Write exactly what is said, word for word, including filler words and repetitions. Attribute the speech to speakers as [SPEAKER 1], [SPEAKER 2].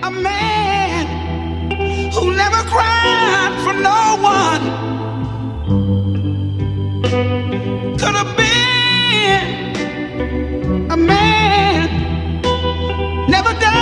[SPEAKER 1] a man who never cried for no one. Could have been a man, never done